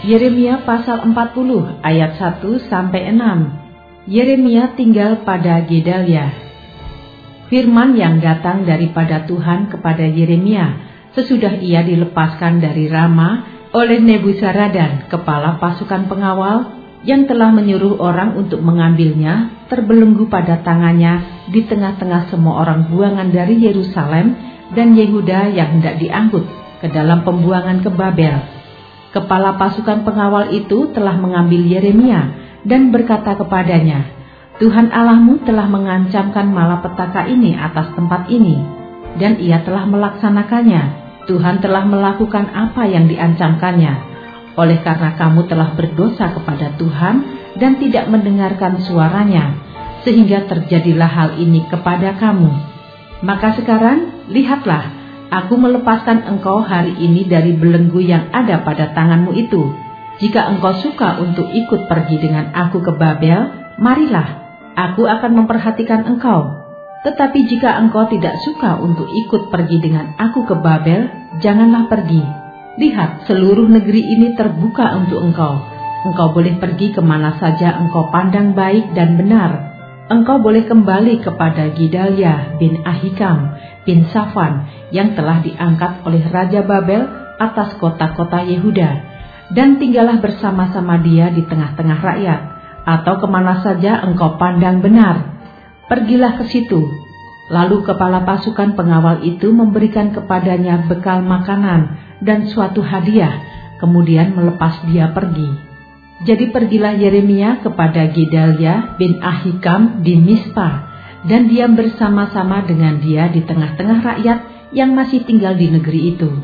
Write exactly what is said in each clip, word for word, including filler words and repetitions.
Yeremia pasal empat puluh ayat satu sampai enam. Yeremia tinggal pada Gedalia. Firman yang datang daripada Tuhan kepada Yeremia sesudah ia dilepaskan dari Rama oleh Nebuzaradan, kepala pasukan pengawal, yang telah menyuruh orang untuk mengambilnya, terbelenggu pada tangannya di tengah-tengah semua orang buangan dari Yerusalem dan Yehuda yang hendak diangkut ke dalam pembuangan ke Babel. Kepala pasukan pengawal itu telah mengambil Yeremia dan berkata kepadanya, Tuhan Allahmu telah mengancamkan malapetaka ini atas tempat ini, dan ia telah melaksanakannya. Tuhan telah melakukan apa yang diancamkannya. Oleh karena kamu telah berdosa kepada Tuhan dan tidak mendengarkan suaranya, sehingga terjadilah hal ini kepada kamu. Maka sekarang, lihatlah, aku melepaskan engkau hari ini dari belenggu yang ada pada tanganmu itu. Jika engkau suka untuk ikut pergi dengan aku ke Babel, marilah, aku akan memperhatikan engkau. Tetapi jika engkau tidak suka untuk ikut pergi dengan aku ke Babel, janganlah pergi. Lihat, seluruh negeri ini terbuka untuk engkau. Engkau boleh pergi kemana saja engkau pandang baik dan benar. Engkau boleh kembali kepada Gedalia bin Ahikam bin Safan yang telah diangkat oleh Raja Babel atas kota-kota Yehuda, dan tinggallah bersama-sama dia di tengah-tengah rakyat, atau kemana saja engkau pandang benar. Pergilah ke situ. Lalu kepala pasukan pengawal itu memberikan kepadanya bekal makanan dan suatu hadiah, kemudian melepas dia pergi. Jadi pergilah Yeremia kepada Gedalia bin Ahikam di Mispa, dan diam bersama-sama dengan dia di tengah-tengah rakyat yang masih tinggal di negeri itu.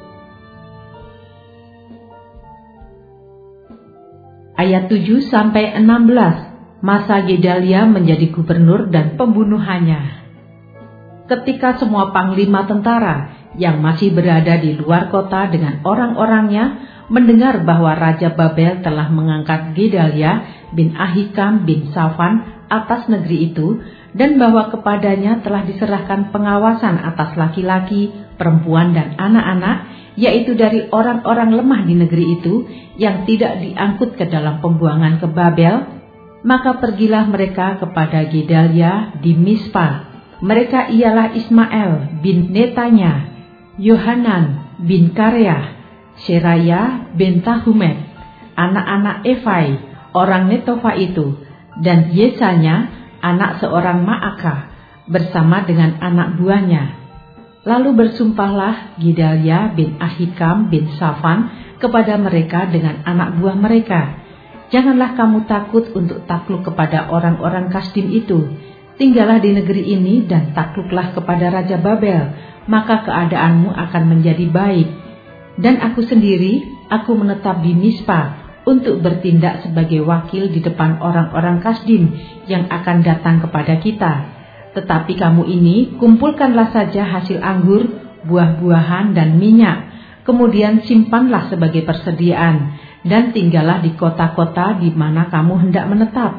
Ayat tujuh sampai enam belas. Masa Gedalia menjadi gubernur dan pembunuhannya. Ketika semua panglima tentara yang masih berada di luar kota dengan orang-orangnya mendengar bahwa Raja Babel telah mengangkat Gedalia bin Ahikam bin Safan atas negeri itu, dan bahwa kepadanya telah diserahkan pengawasan atas laki-laki, perempuan, dan anak-anak, yaitu dari orang-orang lemah di negeri itu yang tidak diangkut ke dalam pembuangan ke Babel, maka pergilah mereka kepada Gedalia di Mispa. Mereka ialah Ismael bin Netanya, Yohanan bin Kareah, Seraya bin Tahumet, anak-anak Efai, orang Netofa itu, dan Yesanya, anak seorang Maaka, bersama dengan anak buahnya. Lalu bersumpahlah Gedalia bin Ahikam bin Safan kepada mereka dengan anak buah mereka, janganlah kamu takut untuk takluk kepada orang-orang Kasdim itu. Tinggallah di negeri ini dan takluklah kepada Raja Babel, maka keadaanmu akan menjadi baik. Dan aku sendiri, aku menetap di Mispa untuk bertindak sebagai wakil di depan orang-orang Kasdim yang akan datang kepada kita. Tetapi kamu ini, kumpulkanlah saja hasil anggur, buah-buahan, dan minyak, kemudian simpanlah sebagai persediaan, dan tinggallah di kota-kota di mana kamu hendak menetap.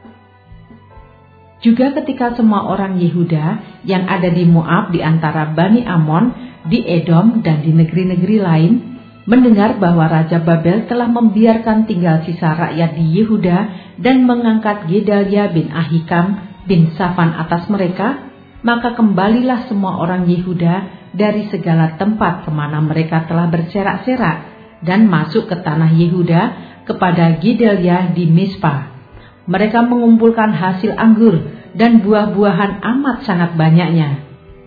Juga ketika semua orang Yehuda yang ada di Moab di antara Bani Amon, di Edom, dan di negeri-negeri lain, mendengar bahwa Raja Babel telah membiarkan tinggal sisa rakyat di Yehuda dan mengangkat Gedalia bin Ahikam bin Safan atas mereka, maka kembalilah semua orang Yehuda dari segala tempat kemana mereka telah berserak-serak dan masuk ke tanah Yehuda kepada Gedalia di Mispa. Mereka mengumpulkan hasil anggur dan buah-buahan amat sangat banyaknya.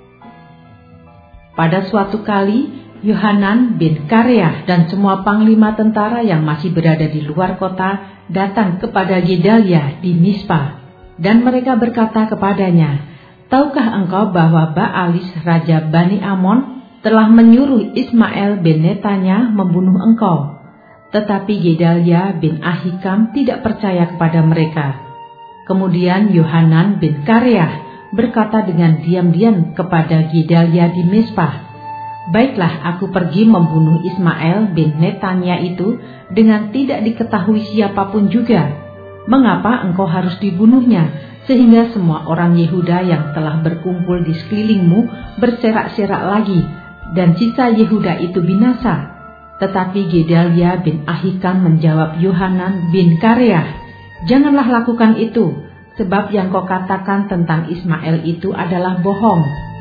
Pada suatu kali, Yohanan bin Kareah dan semua panglima tentara yang masih berada di luar kota datang kepada Gedalia di Mispa, dan mereka berkata kepadanya, tahukah engkau bahwa Baalis Raja Bani Amon telah menyuruh Ismael bin Netanya membunuh engkau? Tetapi Gedalia bin Ahikam tidak percaya kepada mereka. Kemudian Yohanan bin Kareah berkata dengan diam-diam kepada Gedalia di Mispa, baiklah, aku pergi membunuh Ismael bin Netanya itu dengan tidak diketahui siapapun juga. Mengapa engkau harus dibunuhnya, sehingga semua orang Yehuda yang telah berkumpul di sekelilingmu berserak-serak lagi, dan sisa Yehuda itu binasa? Tetapi Gedalia bin Ahikam menjawab Yohanan bin Kareah, "Janganlah lakukan itu, sebab yang kau katakan tentang Ismail itu adalah bohong.